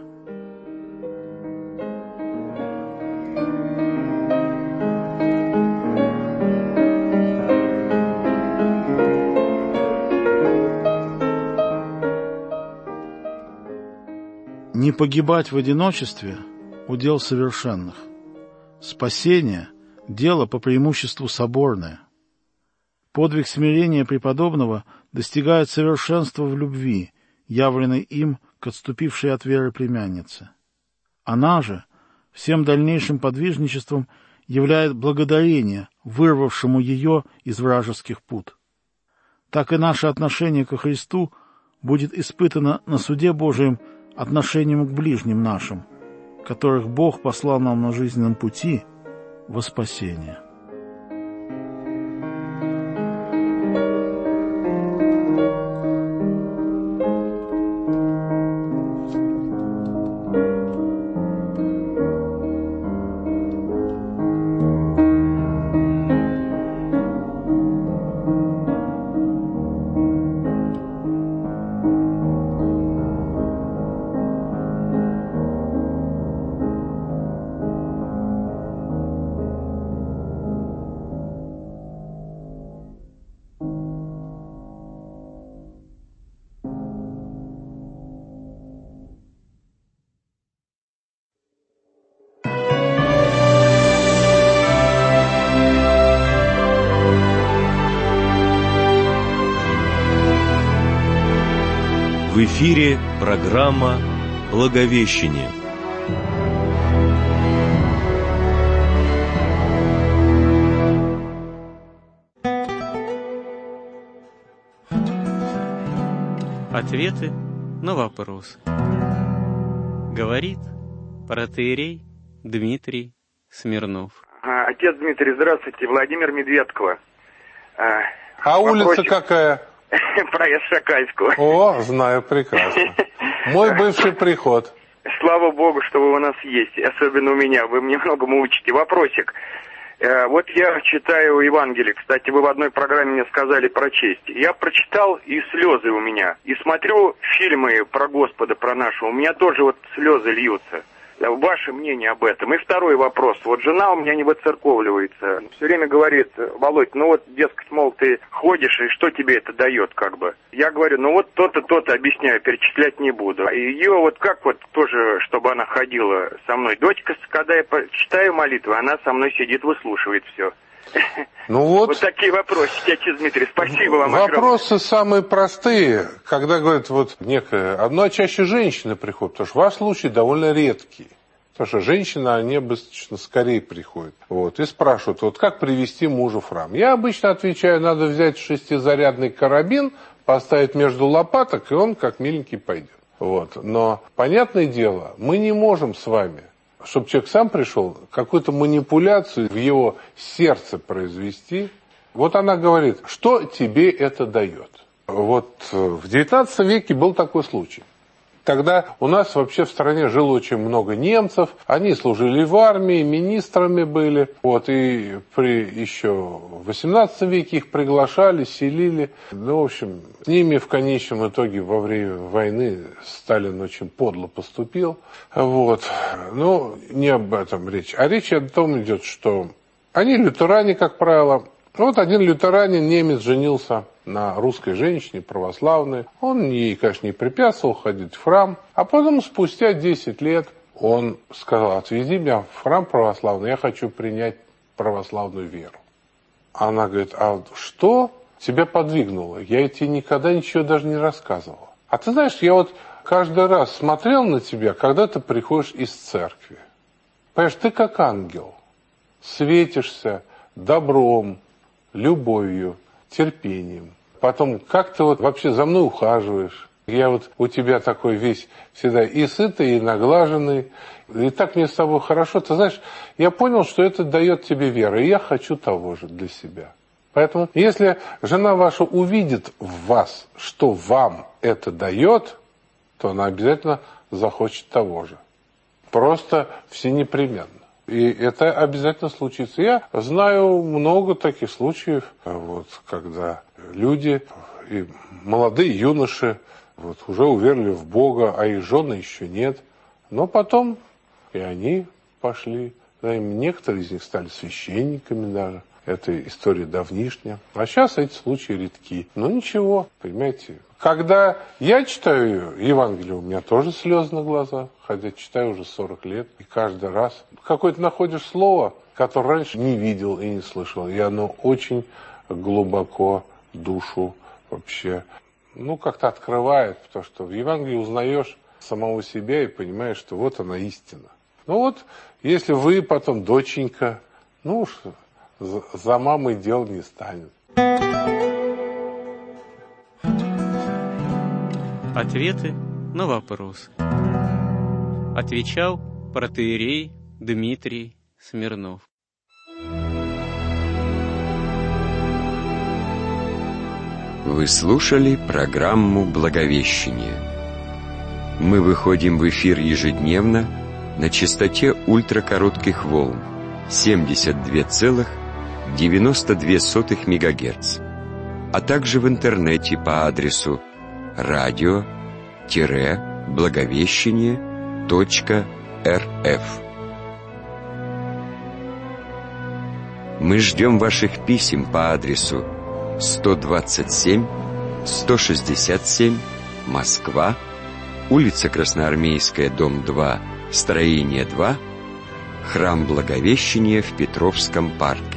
Не погибать в одиночестве – удел совершенных. Спасение – дело по преимуществу соборное. Подвиг смирения преподобного достигает совершенства в любви, явленной им к отступившей от веры племяннице. Она же всем дальнейшим подвижничеством являет благодарение, вырвавшему ее из вражеских пут. Так и наше отношение ко Христу будет испытано на суде Божием отношением к ближним нашим, которых Бог послал нам на жизненном пути во спасение. В эфире программа «Благовещение». Ответы на вопросы. Говорит протоиерей Дмитрий Смирнов. Отец Дмитрий, здравствуйте. Владимир Медведково. Улица какая? Проезд Шакальского. О, знаю прекрасно. Мой бывший приход. Слава Богу, что вы у нас есть, особенно у меня. Вы мне многому учите. Вопросик. Вот я читаю Евангелие. Кстати, вы в одной программе мне сказали прочесть. Я прочитал, и слезы у меня. И смотрю фильмы про Господа, про нашего. У меня тоже вот слезы льются. Ваше мнение об этом. И второй вопрос. Вот жена у меня не выцерковливается. Все время говорит: Володь, ну вот, дескать, мол, ты ходишь, и что тебе это дает, как бы. Я говорю, ну вот то-то, то-то, объясняю, перечислять не буду. И ее вот как вот тоже, чтобы она ходила со мной. Дочка, когда я читаю молитвы, она со мной сидит, выслушивает все. Ну вот. Вот такие вопросики, отец Дмитрий. Спасибо вам огромное. Вопросы огромное. самые простые, когда говорят, вот некое, одно чаще женщины приходят, потому что ваш случай довольно редкий. Потому что женщины, они обычно скорее приходят. Вот, и спрашивают, вот как привести мужа в храм. Я обычно отвечаю, надо взять 6-зарядный карабин, поставить между лопаток, и он как миленький пойдет. Вот. Но, понятное дело, мы не можем с вами, чтобы человек сам пришел, какую-то манипуляцию в его сердце произвести. Вот она говорит, что тебе это дает? Вот в XIX веке был такой случай. Тогда у нас вообще в стране жило очень много немцев, они служили в армии, министрами были, вот, и еще в XVIII веке их приглашали, селили. Ну, в общем, с ними в конечном итоге во время войны Сталин очень подло поступил, вот. Но не об этом речь, а речь о том идет, что они лютеране, как правило. Вот один лютеранин, немец, женился на русской женщине, православной. Он ей, конечно, не препятствовал ходить в храм. А потом, спустя 10 лет, он сказал: отвези меня в храм православный, я хочу принять православную веру. Она говорит: а что тебя подвигнуло? Я тебе никогда ничего даже не рассказывала. А ты знаешь, я вот каждый раз смотрел на тебя, когда ты приходишь из церкви. Понимаешь, ты как ангел, светишься добром, любовью, терпением. Потом, как ты вот вообще за мной ухаживаешь. Я вот у тебя такой весь всегда и сытый, и наглаженный. И так мне с тобой хорошо. Ты знаешь, я понял, что это дает тебе веру. И я хочу того же для себя. Поэтому, если жена ваша увидит в вас, что вам это дает, то она обязательно захочет того же. Просто всенепременно. И это обязательно случится. Я знаю много таких случаев, вот, когда люди, и молодые юноши, вот, уже уверовали в Бога, а их жены еще нет. Но потом и они пошли. Некоторые из них стали священниками даже. Это история давнишняя. А сейчас эти случаи редки. Но ничего, понимаете. Когда я читаю Евангелие, у меня тоже слезы на глазах, хотя читаю уже 40 лет. И каждый раз какое-то находишь слово, которое раньше не видел и не слышал. И оно очень глубоко душу вообще, как-то открывает. Потому что в Евангелии узнаешь самого себя и понимаешь, что вот она истина. Если вы потом, доченька, за мамой дел не станет. Ответы на вопросы. Отвечал протоиерей Дмитрий Смирнов. Вы слушали программу «Благовещение». Мы выходим в эфир ежедневно на частоте ультракоротких волн 72,92 МГц, а также в интернете по адресу radio-благовещение.рф. Мы ждем ваших писем по адресу 127 167 Москва, улица Красноармейская, дом 2, строение 2, Храм Благовещения в Петровском парке.